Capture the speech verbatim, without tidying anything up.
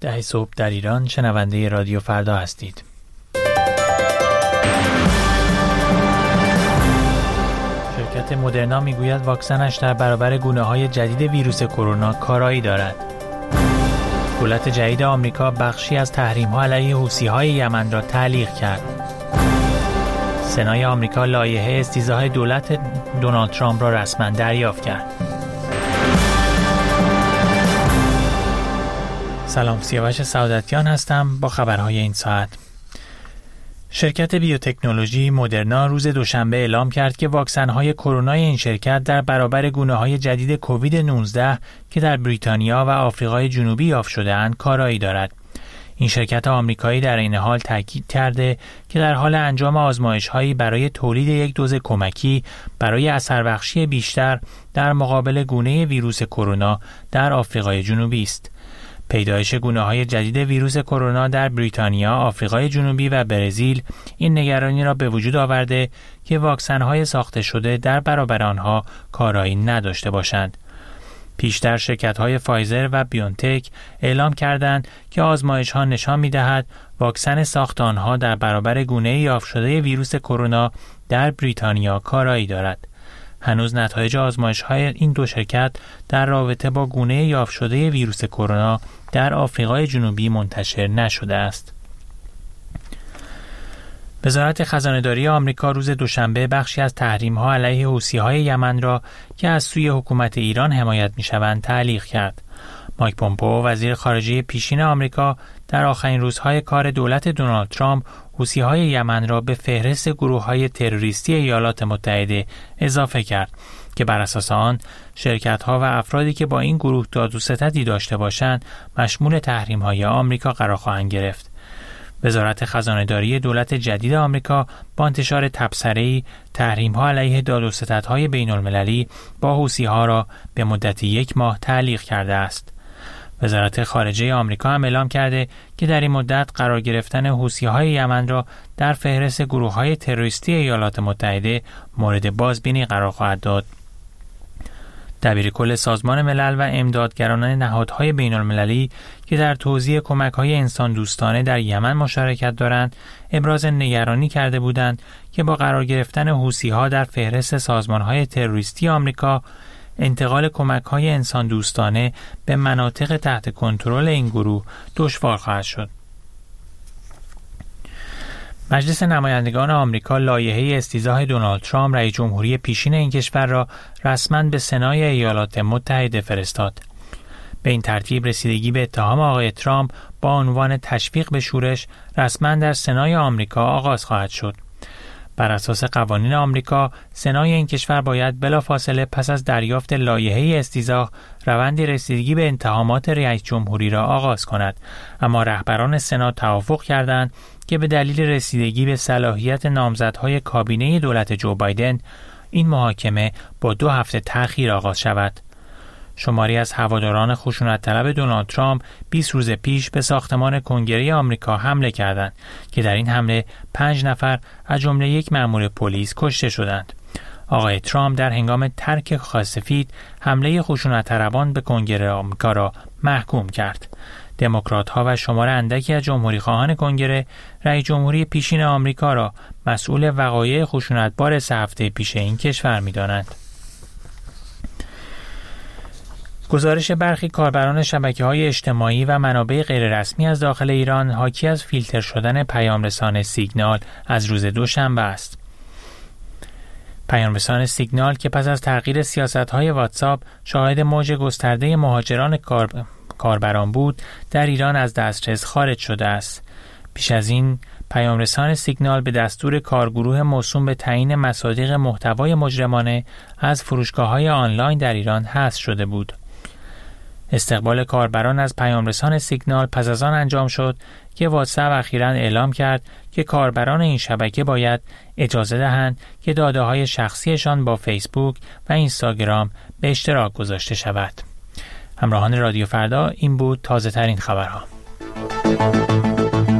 ده صبح در ایران. شنونده رادیو فردا هستید. شرکت مدرنا میگوید واکسنش در برابر گونه‌های جدید ویروس کرونا کارایی دارد. دولت جدید آمریکا بخشی از تحریم‌ها علیه حوثی‌های یمن را تعلیق کرد. سنای آمریکا لایحه استیضاح دولت دونالد ترامپ را رسما دریافت کرد. سلام، سیاوش سعادتیان هستم با خبرهای این ساعت. شرکت بیوتکنولوژی مدرنا روز دوشنبه اعلام کرد که واکسن‌های کرونای این شرکت در برابر گونه‌های جدید کووید نوزده که در بریتانیا و آفریقای جنوبی یافت شده‌اند کارایی دارد. این شرکت آمریکایی در این حال تاکید کرده که در حال انجام آزمایش‌هایی برای تولید یک دوز کمکی برای اثربخشی بیشتر در مقابل گونه ویروس کرونا در آفریقای جنوبی است. پیدایش گونه‌های جدید ویروس کرونا در بریتانیا، آفریقای جنوبی و برزیل این نگرانی را به وجود آورده که واکسن‌های ساخته شده در برابر آنها کارایی نداشته باشند. پیشتر شرکت‌های فایزر و بیونتک اعلام کردند که آزمایش‌ها نشان می‌دهد واکسن ساخت آنها در برابر گونه یافت شده ویروس کرونا در بریتانیا کارایی دارد. هنوز نتایج آزمایش‌های این دو شرکت در رابطه با گونه یافت شده ویروس کرونا در آفریقای جنوبی منتشر نشده است. وزارت خزانه‌داری آمریکا روز دوشنبه بخشی از تحریم‌ها علیه حوثی‌های یمن را که از سوی حکومت ایران حمایت می‌شوند تعلیق کرد. مایک پومپئو وزیر خارجه پیشین آمریکا در آخرین روزهای کار دولت دونالد ترامپ حوثی‌های یمن را به فهرست گروه‌های تروریستی ایالات متحده اضافه کرد که بر اساس آن شرکت‌ها و افرادی که با این گروه داد و ستدی داشته باشند مشمول تحریم‌های آمریکا قرار خواهند گرفت. وزارت خزانه‌داری دولت جدید آمریکا با انتشار تبصره‌ای تحریم‌ها علیه داد و ستدهای بین‌المللی با حوثی‌ها را به مدت یک ماه تعلیق کرده است. وزارت خارجه آمریکا هم اعلام کرده که در این مدت قرار گرفتن حوثی‌های یمن را در فهرست گروه‌های تروریستی ایالات متحده مورد بازبینی قرار خواهد داد. دبیرکل سازمان ملل و امدادگران نهادهای بین‌المللی که در توزیع کمک‌های انسان دوستانه در یمن مشارکت دارند، ابراز نگرانی کرده بودند که با قرار گرفتن حوثی‌ها در فهرست سازمان‌های تروریستی آمریکا، انتقال کمک‌های انسان دوستانه به مناطق تحت کنترل این گروه دشوار خواهد شد. مجلس نمایندگان آمریکا لایحه استیضاح دونالد ترامپ رئیس جمهوری پیشین این کشور را رسما به سنای ایالات متحده فرستاد. به این ترتیب رسیدگی به اتهام آقای ترامپ با عنوان تشویق به شورش رسما در سنای آمریکا آغاز خواهد شد. بر اساس قوانین آمریکا، سنای این کشور باید بلافاصله پس از دریافت لایحه استیضاح روند رسیدگی به اتهامات رئیس جمهوری را آغاز کند، اما رهبران سنا توافق کردند که به دلیل رسیدگی به صلاحیت نامزدهای کابینه دولت جو بایدن این محاکمه با دو هفته تأخیر آغاز شود. شماری از هواداران خشونت طلب دونالد ترامپ بیست روز پیش به ساختمان کنگره آمریکا حمله کردند که در این حمله پنج نفر از جمله یک مأمور پلیس کشته شدند. آقای ترامپ در هنگام ترک کاخ سفید حمله خشونت طلبان به کنگره آمریکا را محکوم کرد. دموکرات‌ها و شمار اندکی از جمهوری‌خواهان کنگره رئیس جمهوری پیشین آمریکا را مسئول وقایع خشونتبار سه هفته پیش این کشور می‌دانند. گزارش برخی کاربران شبکه‌های اجتماعی و منابع غیررسمی از داخل ایران حاکی از فیلتر شدن پیام‌رسان سیگنال از روز دوشنبه است. پیام‌رسان سیگنال که پس از تغییر سیاست‌های واتساپ شاهد موج گسترده مهاجران کار... کاربران بود، در ایران از دسترس خارج شده است. پیش از این پیام‌رسان سیگنال به دستور کارگروه موسوم به تعیین مصادیق محتوای مجرمانه از فروشگاه‌های آنلاین در ایران حذف شده بود. استقبال کاربران از پیام‌رسان سیگنال پس از آن انجام شد که واتساپ اخیراً اعلام کرد که کاربران این شبکه باید اجازه دهند که داده‌های شخصیشان با فیسبوک و اینستاگرام به اشتراک گذاشته شود. همراهان رادیو فردا، این بود تازه ترین خبرها.